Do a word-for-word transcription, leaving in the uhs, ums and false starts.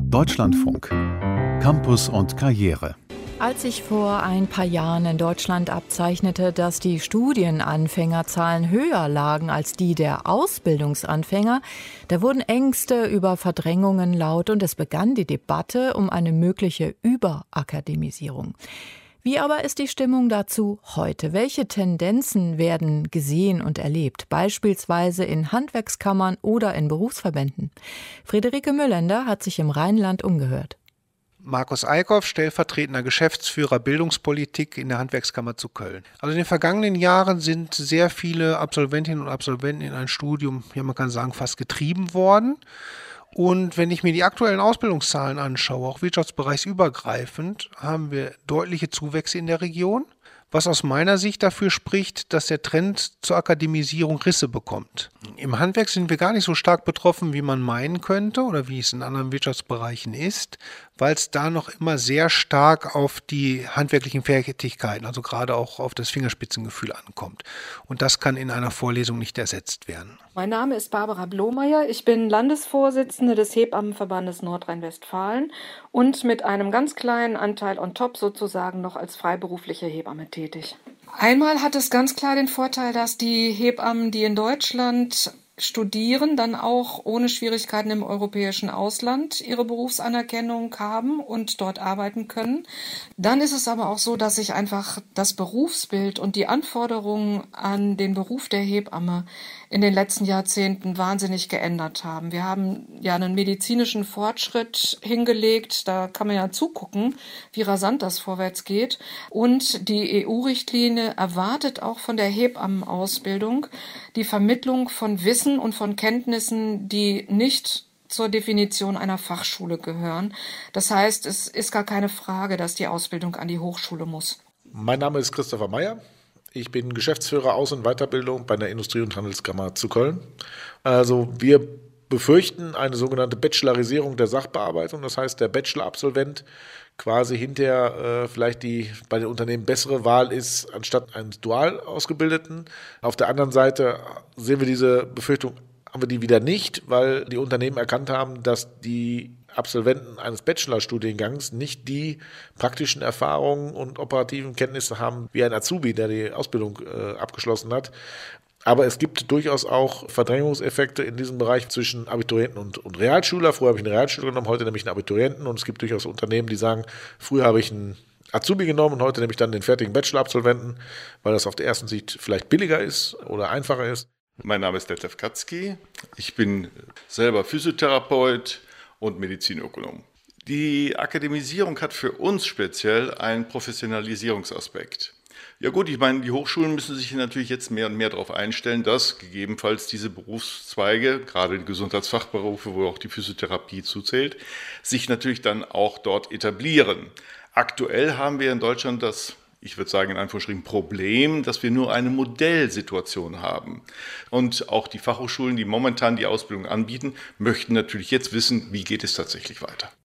Deutschlandfunk. Campus und Karriere. Als sich vor ein paar Jahren in Deutschland abzeichnete, dass die Studienanfängerzahlen höher lagen als die der Ausbildungsanfänger, da wurden Ängste über Verdrängungen laut und es begann die Debatte um eine mögliche Überakademisierung. Wie aber ist die Stimmung dazu heute? Welche Tendenzen werden gesehen und erlebt, beispielsweise in Handwerkskammern oder in Berufsverbänden? Friederike Müllender hat sich im Rheinland umgehört. Markus Eickhoff, stellvertretender Geschäftsführer Bildungspolitik in der Handwerkskammer zu Köln. Also in den vergangenen Jahren sind sehr viele Absolventinnen und Absolventen in ein Studium, ja man kann sagen, fast getrieben worden. Und wenn ich mir die aktuellen Ausbildungszahlen anschaue, auch wirtschaftsbereichsübergreifend, haben wir deutliche Zuwächse in der Region, was aus meiner Sicht dafür spricht, dass der Trend zur Akademisierung Risse bekommt. Im Handwerk sind wir gar nicht so stark betroffen, wie man meinen könnte oder wie es in anderen Wirtschaftsbereichen ist, weil es da noch immer sehr stark auf die handwerklichen Fertigkeiten, also gerade auch auf das Fingerspitzengefühl ankommt. Und das kann in einer Vorlesung nicht ersetzt werden. Mein Name ist Barbara Blomeyer. Ich bin Landesvorsitzende des Hebammenverbandes Nordrhein-Westfalen und mit einem ganz kleinen Anteil on top sozusagen noch als freiberufliche Hebamme tätig. Einmal hat es ganz klar den Vorteil, dass die Hebammen, die in Deutschland studieren, dann auch ohne Schwierigkeiten im europäischen Ausland ihre Berufsanerkennung haben und dort arbeiten können. Dann ist es aber auch so, dass sich einfach das Berufsbild und die Anforderungen an den Beruf der Hebamme in den letzten Jahrzehnten wahnsinnig geändert haben. Wir haben ja einen medizinischen Fortschritt hingelegt, da kann man ja zugucken, wie rasant das vorwärts geht. Und die E U-Richtlinie erwartet auch von der Hebammenausbildung die Vermittlung von Wissen und von Kenntnissen, die nicht zur Definition einer Fachschule gehören. Das heißt, es ist gar keine Frage, dass die Ausbildung an die Hochschule muss. Mein Name ist Christopher Meyer. Ich bin Geschäftsführer Aus- und Weiterbildung bei der Industrie- und Handelskammer zu Köln. Also wir befürchten eine sogenannte Bachelorisierung der Sachbearbeitung. Das heißt, der Bachelor-Absolvent quasi hinterher äh, vielleicht die bei den Unternehmen bessere Wahl ist, anstatt eines dual Ausgebildeten. Auf der anderen Seite sehen wir diese Befürchtung, haben wir die wieder nicht, weil die Unternehmen erkannt haben, dass die Absolventen eines Bachelorstudiengangs nicht die praktischen Erfahrungen und operativen Kenntnisse haben wie ein Azubi, der die Ausbildung äh, abgeschlossen hat. Aber es gibt durchaus auch Verdrängungseffekte in diesem Bereich zwischen Abiturienten und, und Realschüler. Früher habe ich einen Realschüler genommen, heute nehme ich einen Abiturienten. Und es gibt durchaus Unternehmen, die sagen, früher habe ich einen Azubi genommen und heute nehme ich dann den fertigen Bachelor-Absolventen, weil das auf der ersten Sicht vielleicht billiger ist oder einfacher ist. Mein Name ist Detlef Katzky. Ich bin selber Physiotherapeut und Medizinökonom. Die Akademisierung hat für uns speziell einen Professionalisierungsaspekt. Ja gut, ich meine, die Hochschulen müssen sich natürlich jetzt mehr und mehr darauf einstellen, dass gegebenenfalls diese Berufszweige, gerade die Gesundheitsfachberufe, wo auch die Physiotherapie zuzählt, sich natürlich dann auch dort etablieren. Aktuell haben wir in Deutschland das, ich würde sagen in Anführungsstrichen, Problem, dass wir nur eine Modellsituation haben. Und auch die Fachhochschulen, die momentan die Ausbildung anbieten, möchten natürlich jetzt wissen, wie geht es tatsächlich weiter.